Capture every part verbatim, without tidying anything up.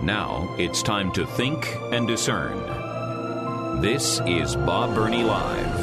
Now it's time to think and discern. This is Bob Burney Live.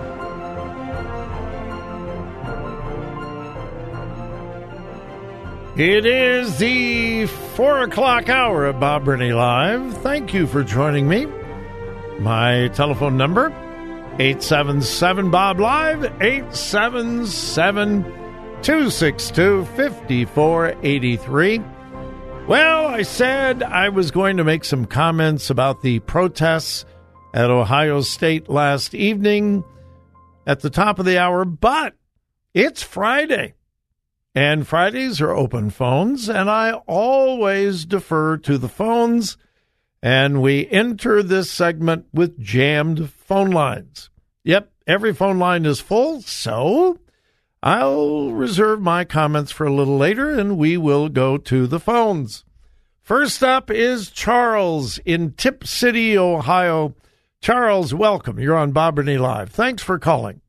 It is the four o'clock hour of Bob Burney Live. Thank you for joining me. My telephone number, eight seven seven, Bob Live, eight seven seven, two six two, five four eight three. Well, I said I was going to make some comments about the protests at Ohio State last evening at the top of the hour, but it's Friday. And Fridays are open phones, and I always defer to the phones, and we enter this segment with jammed phone lines. Yep, every phone line is full, so I'll reserve my comments for a little later, and we will go to the phones. First up is Charles in Tip City, Ohio. Charles, welcome. You're on Bob Burney Live. Thanks for calling.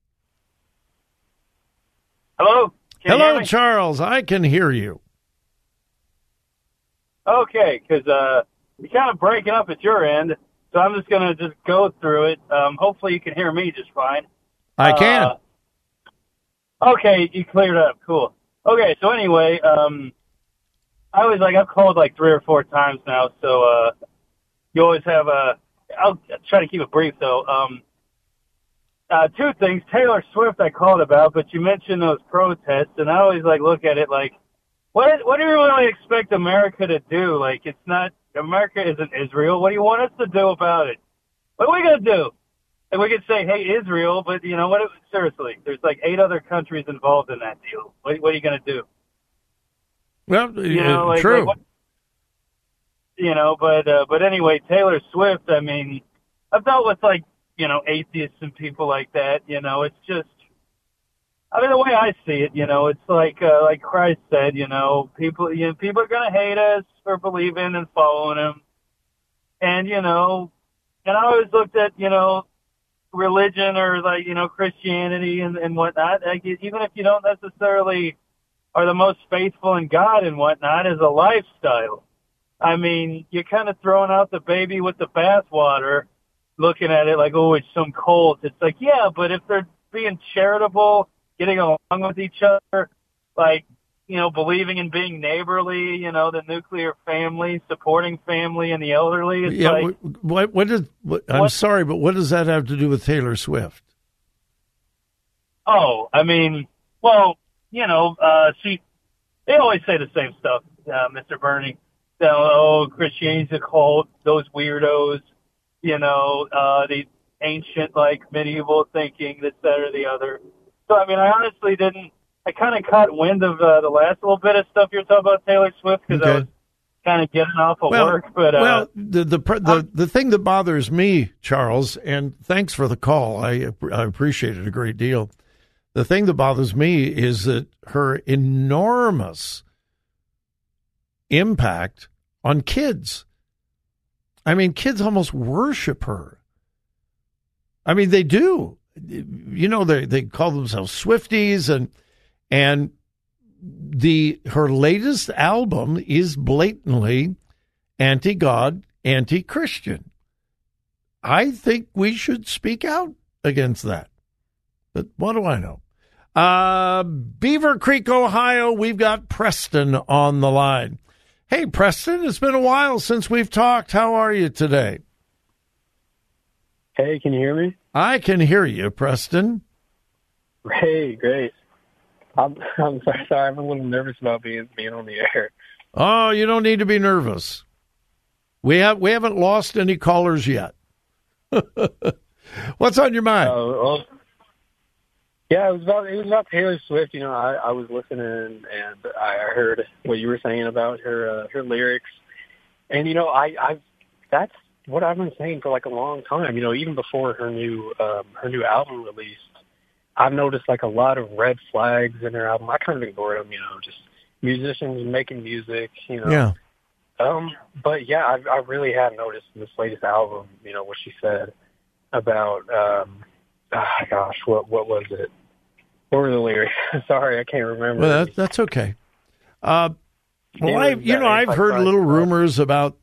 Hello? Can Hello, Charles. I can hear you. Okay, because uh, you're kind of breaking up at your end, so I'm just going to just go through it. Um, hopefully you can hear me just fine. I can. Uh, okay, you cleared up. Cool. Okay, so anyway, um, I was like, I've called like three or four times now, so uh, you always have a, I'll try to keep it brief though. Um, Uh, two things. Taylor Swift I called about, but you mentioned those protests, and I always like look at it like, what what do you really expect America to do? Like, it's not, America isn't Israel. What do you want us to do about it? What are we going to do? And we could say, hey, Israel, but you know what? Seriously, there's like eight other countries involved in that deal. What, what are you going to do? Well, you know, uh, like, true. Like what, you know, but uh, but anyway, Taylor Swift. I mean, I've dealt with like, you know, atheists and people like that. You know, it's just, I mean, the way I see it, you know, it's like, uh, like Christ said, you know, people, you know, people are going to hate us for believing and following him. And, you know, and I always looked at, you know, religion or like, you know, Christianity and, and whatnot. Like, even if you don't necessarily are the most faithful in God and whatnot, as a lifestyle. I mean, you're kind of throwing out the baby with the bathwater, looking at it like, oh, it's some cult. It's like, yeah, but if they're being charitable, getting along with each other, like, you know, believing in being neighborly, you know, the nuclear family, supporting family and the elderly. It's yeah, like, what, what does, what, I'm what, sorry, but what does that have to do with Taylor Swift? Oh, I mean, well, you know, uh, she, they always say the same stuff, uh, Mister Burney. So, oh, Christianity's a cult, those weirdos. You know, uh, the ancient, like, medieval thinking, this, that, or the other. So, I mean, I honestly didn't, I kind of caught wind of uh, the last little bit of stuff you're talking about Taylor Swift because okay. I was kind of getting off of well, work. But, uh, well, the, the, the, the thing that bothers me, Charles, and thanks for the call, I, I appreciate it a great deal. The thing that bothers me is that her enormous impact on kids. I mean, kids almost worship her. I mean, they do. You know, they they call themselves Swifties, and and the her latest album is blatantly anti-God, anti-Christian. I think we should speak out against that. But what do I know? Uh, Beaver Creek, Ohio, we've got Preston on the line. Hey, Preston, it's been a while since we've talked. How are you today? Hey, can you hear me? I can hear you, Preston. Great, great. I'm, I'm sorry, sorry, I'm a little nervous about being being on the air. Oh, you don't need to be nervous. We have we haven't lost any callers yet. What's on your mind? Uh, well, yeah, it was about it was about Taylor Swift. You know, I, I was listening and I heard what you were saying about her uh, her lyrics, and you know, I I that's what I've been saying for like a long time. You know, even before her new um, her new album released, I've noticed like a lot of red flags in her album. I kind of ignored them. You know, just musicians making music. You know. Yeah. Um, but yeah, I, I really have noticed in this latest album, you know, what she said about, um, oh gosh, what, what was it? What were the lyrics? Sorry, I can't remember. Well, that, that's okay. Uh, well, Yeah, I, you know, I've like heard Friday little Night. rumors about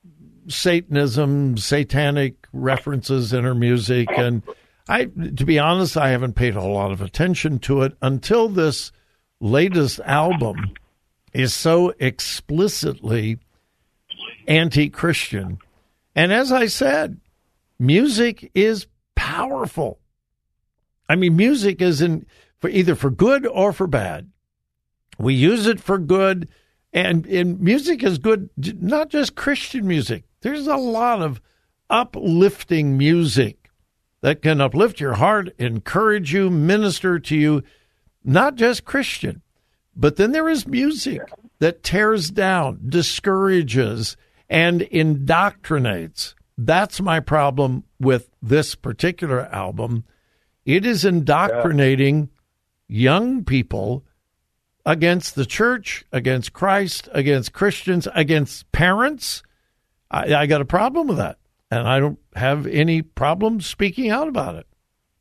Satanism, satanic references in her music. And I, to be honest, I haven't paid a whole lot of attention to it until this latest album is so explicitly anti-Christian. And as I said, music is powerful. I mean, music is in for either for good or for bad. We use it for good, and, and music is good, not just Christian music. There's a lot of uplifting music that can uplift your heart, encourage you, minister to you, not just Christian. But then there is music that tears down, discourages, and indoctrinates. That's my problem with this particular album. It is indoctrinating young people against the church, against Christ, against Christians, against parents. I, I got a problem with that, and I don't have any problem speaking out about it.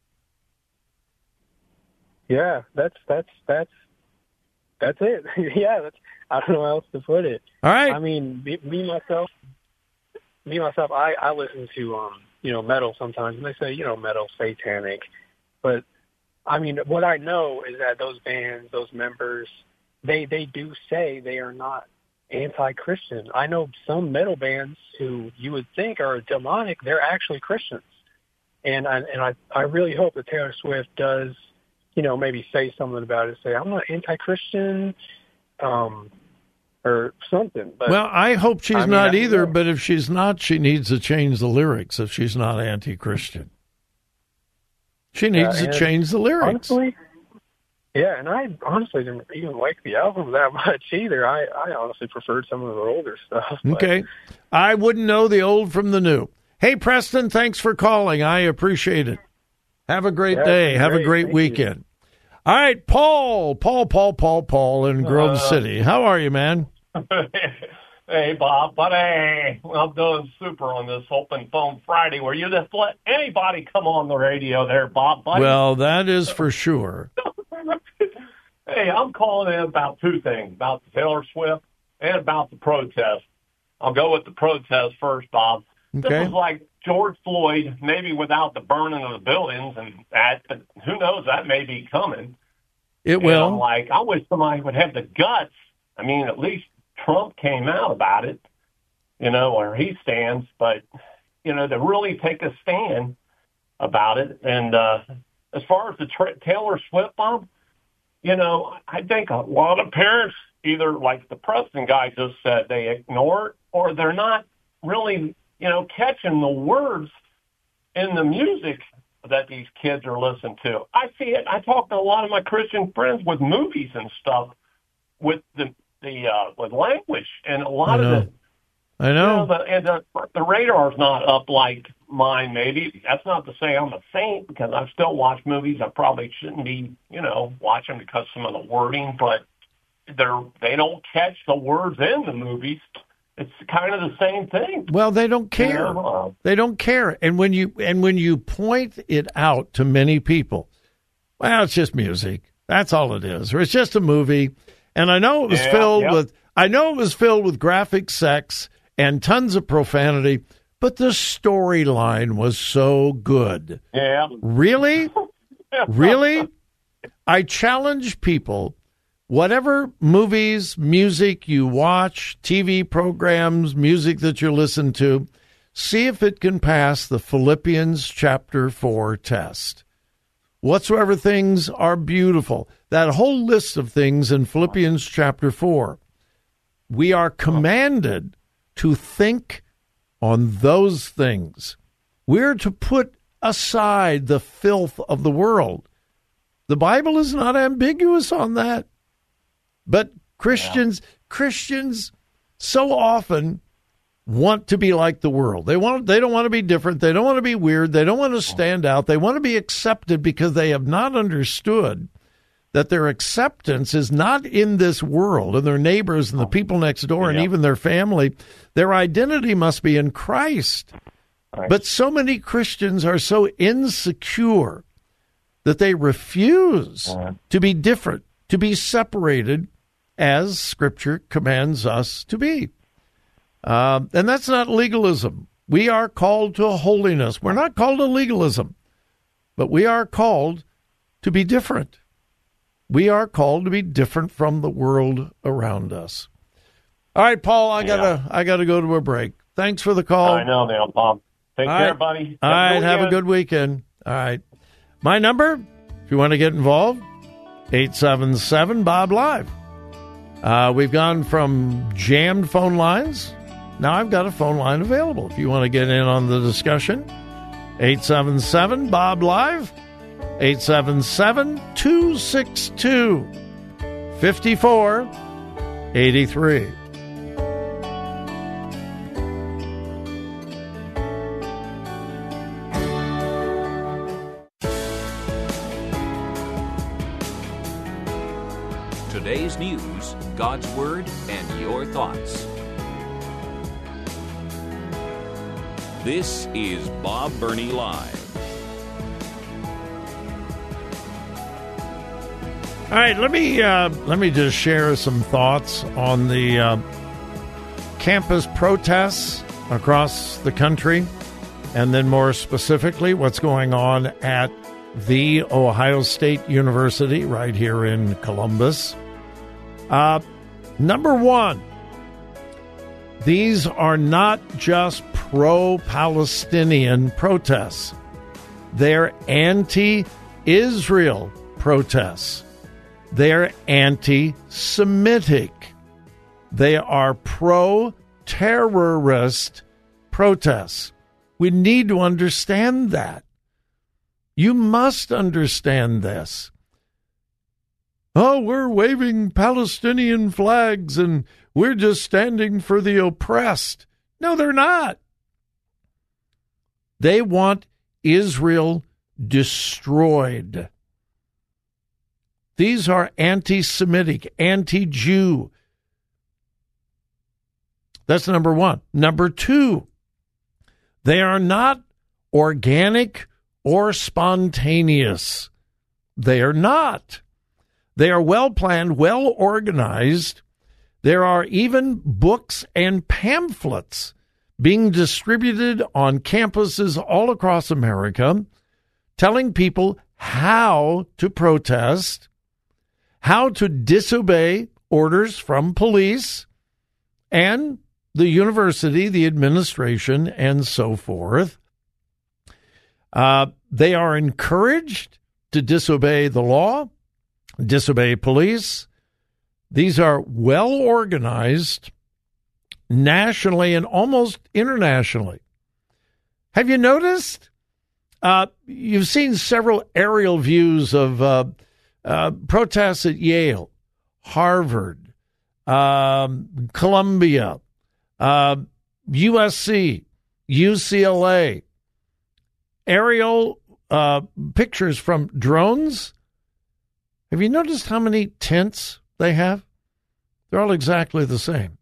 Yeah, that's that's that's that's it. yeah, that's, I don't know how else to put it. All right. I mean, me, me myself, me myself, I, I listen to um, you know, metal sometimes, and they say, you know, metal satanic, but I mean, what I know is that those bands, those members, they they do say they are not anti-Christian. I know some metal bands who you would think are demonic, they're actually Christians. And I, and I, I really hope that Taylor Swift does, you know, maybe say something about it, say, I'm not anti-Christian, um, or something. But, well, I hope she's I mean, not I, either, yeah. but if she's not, she needs to change the lyrics if she's not anti-Christian. She needs yeah, to change the lyrics. Honestly, yeah, and I honestly didn't even like the album that much either. I, I honestly preferred some of her older stuff. But. Okay. I wouldn't know the old from the new. Hey, Preston, thanks for calling. I appreciate it. Have a great yeah, day. Have great. a great Thank weekend. You. All right, Paul, Paul, Paul, Paul, Paul in Grove Uh, City. How are you, man? Hey, Bob, buddy. I'm doing super on this Open Phone Friday where you just let anybody come on the radio there, Bob, buddy. Well, that is for sure. Hey, I'm calling in about two things, about the Taylor Swift and about the protest. I'll go with the protest first, Bob. Okay. This was like George Floyd, maybe without the burning of the buildings and that, but who knows, that may be coming. It And will. I'm like, I wish somebody would have the guts. I mean, at least Trump came out about it, you know, where he stands, but, you know, to really take a stand about it. And uh, as far as the tra- Taylor Swift, Bob, you know, I think a lot of parents, either like the Preston guy just said, they ignore it, or they're not really, you know, catching the words in the music that these kids are listening to. I see it. I talk to a lot of my Christian friends with movies and stuff with the the uh, with language, and a lot I know. of the I you know. know the, and the the radar's not up like mine. Maybe that's not to say I'm a saint, because I still watch movies I probably shouldn't be, you know, watching because some of the wording, but they're they don't catch the words in the movies. It's kind of the same thing. Well, they don't care. You know? They don't care. And when you and when you point it out to many people, well, it's just music. That's all it is. Or it's just a movie. And I know it was Yeah, filled yep. with I know it was filled with graphic sex and tons of profanity, but the storyline was so good. Yeah. Really? Really? I challenge people, whatever movies, music you watch, T V programs, music that you listen to, see if it can pass the Philippians chapter four test. Whatsoever things are beautiful. That whole list of things in Philippians chapter four. We are commanded to think on those things. We're to put aside the filth of the world. The Bible is not ambiguous on that. But Christians, yeah. Christians so often want to be like the world. They want they don't want to be different. They don't want to be weird. They don't want to stand out. They want to be accepted because they have not understood that their acceptance is not in this world and their neighbors and the people next door and yeah. even their family. Their identity must be in Christ. Right. But so many Christians are so insecure that they refuse uh-huh. to be different, to be separated as Scripture commands us to be. Uh, and that's not legalism. We are called to holiness. We're not called to legalism, but we are called to be different. We are called to be different from the world around us. All right, Paul, I gotta yeah. I gotta go to a break. Thanks for the call. I know now, Bob. Take All care, right. buddy. All right, have a good weekend. All right. My number, if you want to get involved, eight seven seven, Bob Live. Uh, we've gone from jammed phone lines. Now I've got a phone line available. If you want to get in on the discussion, eight seven seven, Bob Live, eight seven seven, two six two, five four eight three. Today's news, God's Word, and your thoughts. This is Bob Burney Live. All right, let me uh, let me just share some thoughts on the uh, campus protests across the country, and then more specifically, what's going on at The Ohio State University right here in Columbus. Uh, number one, these are not just pro-Palestinian protests. They're anti-Israel protests. They're anti-Semitic. They are pro-terrorist protests. We need to understand that. You must understand this. Oh, we're waving Palestinian flags and we're just standing for the oppressed. No, they're not. They want Israel destroyed. These are anti-Semitic, anti-Jew. That's number one. Number two, they are not organic or spontaneous. They are not. They are well-planned, well-organized. There are even books and pamphlets being distributed on campuses all across America, telling people how to protest, how to disobey orders from police and the university, the administration, and so forth. Uh, they are encouraged to disobey the law, disobey police. These are well organized nationally and almost internationally. Have you noticed? Uh, you've seen several aerial views of uh, uh, protests at Yale, Harvard, um, Columbia, uh, U S C, U C L A. Aerial uh, pictures from drones. Have you noticed how many tents they have? They're all exactly the same.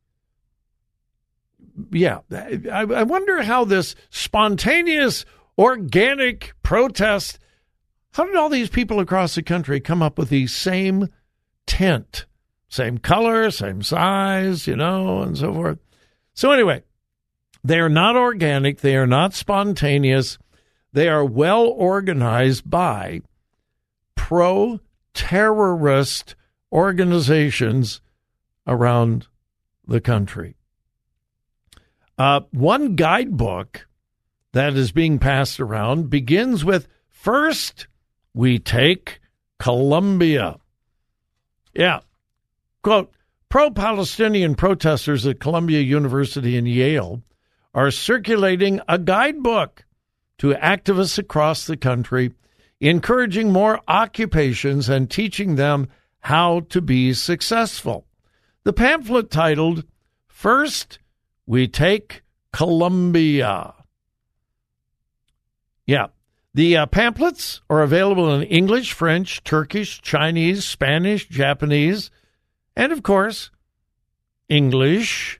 Yeah, I, I wonder how this spontaneous, organic protest, how did all these people across the country come up with the same tent? Same color, same size, you know, and so forth. So anyway, they are not organic. They are not spontaneous. They are well organized by pro-terrorist organizations around the country. Uh, one guidebook that is being passed around begins with, first, we take Columbia. Yeah. Quote, pro-Palestinian protesters at Columbia University and Yale are circulating a guidebook to activists across the country, encouraging more occupations and teaching them how to be successful. The pamphlet titled, First, We Take Columbia. Yeah, the uh, pamphlets are available in English, French, Turkish, Chinese, Spanish, Japanese, and, of course, English.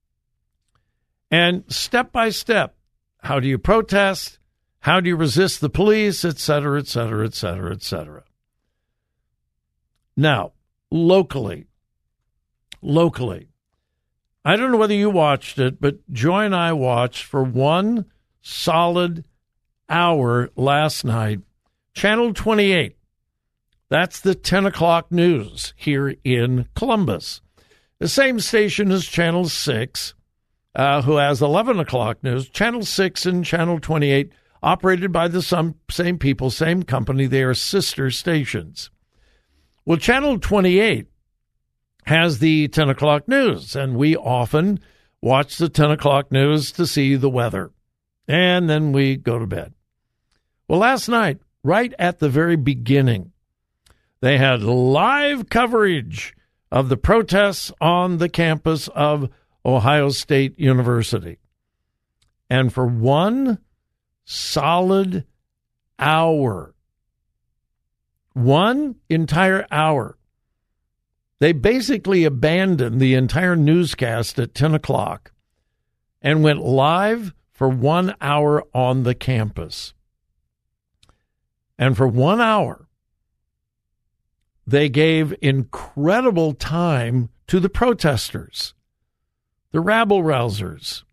And step by step, how do you protest? How do you resist the police, et cetera, et cetera, et cetera, et cetera. Now, locally, locally, I don't know whether you watched it, but Joy and I watched for one solid hour last night, Channel twenty-eight. That's the ten o'clock news here in Columbus. The same station as Channel six, uh, who has eleven o'clock news. Channel six and Channel twenty-eight, operated by the some, same people, same company. They are sister stations. Well, Channel twenty-eight has the ten o'clock news, and we often watch the ten o'clock news to see the weather. And then we go to bed. Well, last night, right at the very beginning, they had live coverage of the protests on the campus of Ohio State University. And for one solid hour, one entire hour, they basically abandoned the entire newscast at ten o'clock and went live for one hour on the campus. And for one hour, they gave incredible time to the protesters, the rabble-rousers.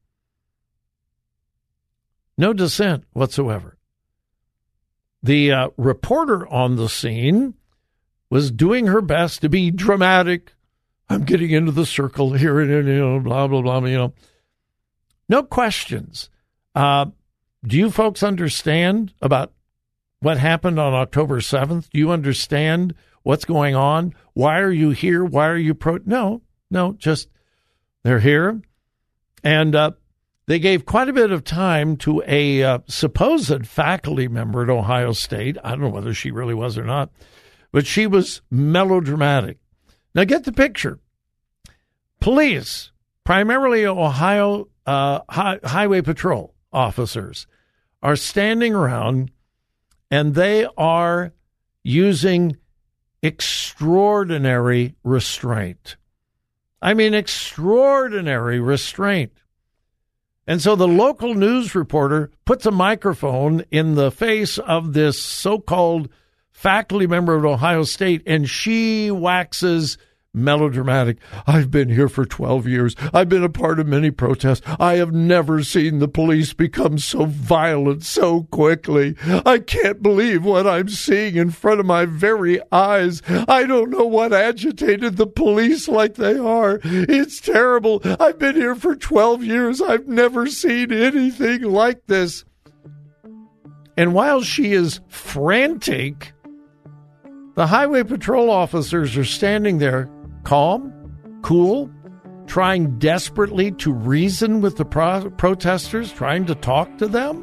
No dissent whatsoever. The uh, reporter on the scene was doing her best to be dramatic. I'm getting into the circle here, and you know, blah, blah, blah, you know. No questions. Uh, do you folks understand about what happened on October seventh? Do you understand what's going on? Why are you here? Why are you pro? No, no, just they're here. And uh, they gave quite a bit of time to a uh, supposed faculty member at Ohio State. I don't know whether she really was or not, but she was melodramatic. Now get the picture. Police, primarily Ohio uh, hi- Highway Patrol officers, are standing around and they are using extraordinary restraint. I mean, extraordinary restraint. And so the local news reporter puts a microphone in the face of this so-called faculty member of Ohio State, and she waxes melodramatic. I've been here for twelve years. I've been a part of many protests. I have never seen the police become so violent so quickly. I can't believe what I'm seeing in front of my very eyes. I don't know what agitated the police like they are. It's terrible. I've been here for twelve years. I've never seen anything like this. And while she is frantic, the highway patrol officers are standing there, calm, cool, trying desperately to reason with the pro- protesters, trying to talk to them.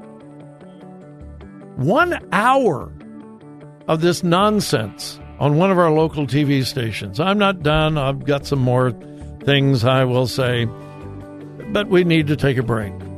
One hour of this nonsense on one of our local T V stations. I'm not done. I've got some more things I will say, but we need to take a break.